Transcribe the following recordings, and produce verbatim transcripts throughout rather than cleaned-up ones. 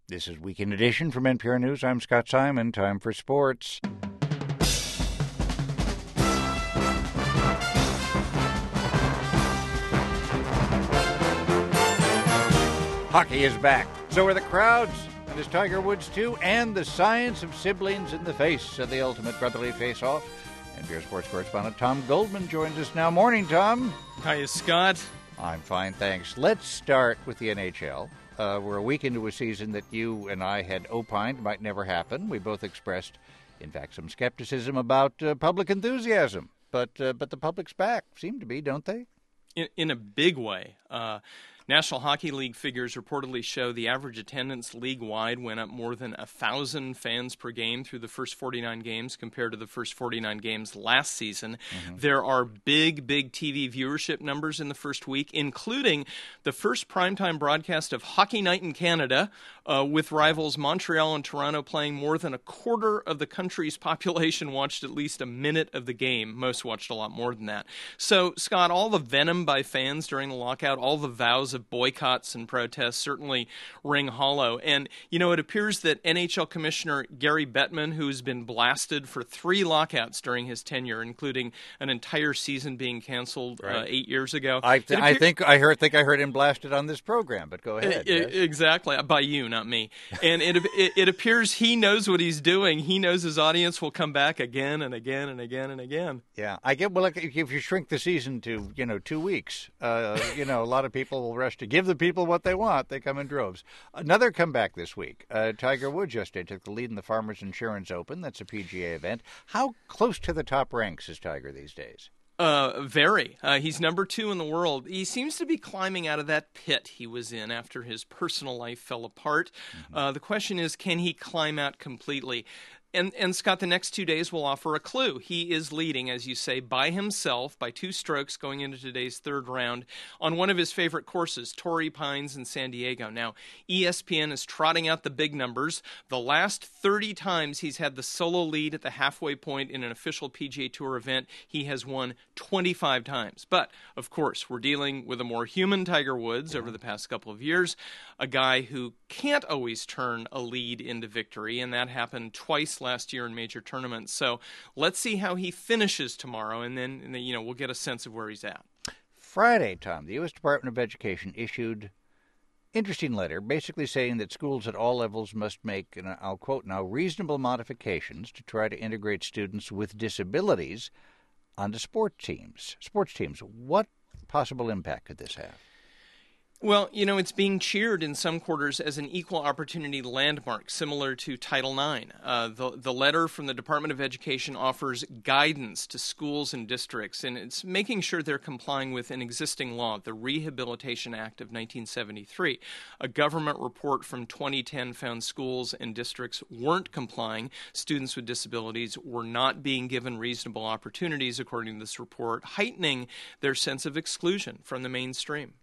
This is Weekend Edition from N P R News. I'm Scott Simon. Time for sports. Hockey is back. So are the crowds, and is Tiger Woods too, and the science of siblings in the face of the ultimate brotherly face-off. N P R sports correspondent Tom Goldman joins us now. Morning, Tom. Hiya, Scott. I'm fine, thanks. Let's start with the N H L. Uh, we're a week into a season that you and I had opined might never happen. We both expressed, in fact, some skepticism about uh, public enthusiasm. But uh, but the public's back, seem to be, don't they? In, in a big way. Uh, National Hockey League figures reportedly show the average attendance league-wide went up more than one thousand fans per game through the first forty-nine games compared to the first forty-nine games last season. Mm-hmm. There are big, big T V viewership numbers in the first week, including the first primetime broadcast of Hockey Night in Canada, uh, with rivals Montreal and Toronto playing. More than a quarter of the country's population watched at least a minute of the game. Most watched a lot more than that. So, Scott, all the venom by fans during the lockout, all the vows of boycotts and protests certainly ring hollow. And, you know, it appears that N H L Commissioner Gary Bettman, who's been blasted for three lockouts during his tenure, including an entire season being canceled right. uh, eight years ago. I, th- appear- I think I heard think I heard him blasted on this program, but go ahead. It, yes. Exactly. By you, not me. And it, it it appears he knows what he's doing. He knows his audience will come back again and again and again and again. Yeah. I get, well, if you shrink the season to, you know, two weeks, uh, you know, a lot of people will rush to give the people what they want. They come in droves. Another comeback this week. Uh, Tiger Woods yesterday took the lead in the Farmers Insurance Open. That's a P G A event. How close to the top ranks is Tiger these days? Uh, very. Uh, he's number two in the world. He seems to be climbing out of that pit he was in after his personal life fell apart. Mm-hmm. Uh, the question is, can he climb out completely? And, and Scott, the next two days will offer a clue. He is leading, as you say, by himself, by two strokes going into today's third round on one of his favorite courses, Torrey Pines in San Diego. Now, E S P N is trotting out the big numbers. The last thirty times he's had the solo lead at the halfway point in an official P G A Tour event, he has won twenty-five times. But, of course, we're dealing with a more human Tiger Woods over the past couple of years, a guy who can't always turn a lead into victory, and that happened twice last year in major tournaments. So let's see how he finishes tomorrow, and then, and then you know we'll get a sense of where he's at. Friday, Tom, the U S Department of Education issued interesting letter basically saying that schools at all levels must make, and I'll quote now, reasonable modifications to try to integrate students with disabilities onto sports teams. Sports teams. What possible impact could this have? Well, you know, it's being cheered in some quarters as an equal opportunity landmark, similar to Title nine. Uh, the, the letter from the Department of Education offers guidance to schools and districts, and it's making sure they're complying with an existing law, the Rehabilitation Act of nineteen seventy-three. A government report from twenty ten found schools and districts weren't complying. Students with disabilities were not being given reasonable opportunities, according to this report, heightening their sense of exclusion from the mainstream.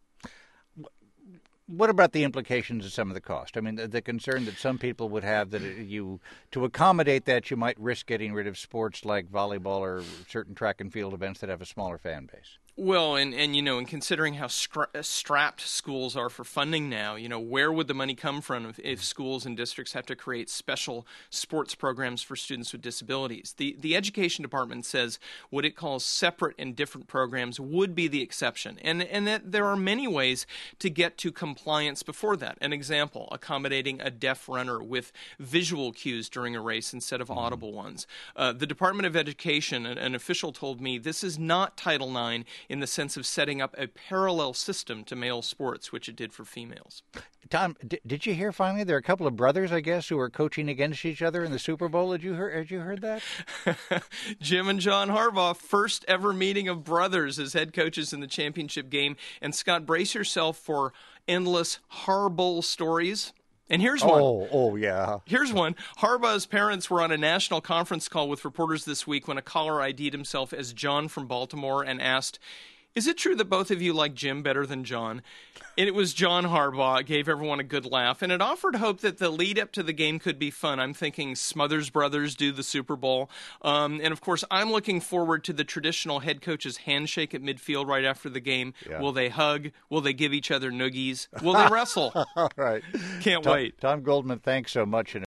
What about the implications of some of the cost? I mean, the, the concern that some people would have that you, to accommodate that, you might risk getting rid of sports like volleyball or certain track and field events that have a smaller fan base. Well, and, and you know, and considering how stra- strapped schools are for funding now, you know, where would the money come from if, if schools and districts have to create special sports programs for students with disabilities? The the Education Department says what it calls separate and different programs would be the exception, and and that there are many ways to get to compliance before that. An example, accommodating a deaf runner with visual cues during a race instead of audible ones. Uh, the Department of Education, an, an official told me, this is not Title nine in the sense of setting up a parallel system to male sports, which it did for females. Tom, d- did you hear finally there are a couple of brothers, I guess, who are coaching against each other in the Super Bowl? Had you heard, had you heard that? Jim and John Harbaugh, first ever meeting of brothers as head coaches in the championship game. And Scott, brace yourself for endless Harbowl stories. And here's one. Oh, oh, yeah. Here's one. Harbaugh's parents were on a national conference call with reporters this week when a caller ID'd himself as John from Baltimore and asked, Is it true that both of you like Jim better than John? And it was John Harbaugh. It gave everyone a good laugh, and it offered hope that the lead up to the game could be fun. I'm thinking Smothers Brothers do the Super Bowl. Um, and, of course, I'm looking forward to the traditional head coach's handshake at midfield right after the game. Yeah. Will they hug? Will they give each other noogies? Will they wrestle? All right. Can't Tom, wait. Tom Goldman, thanks so much.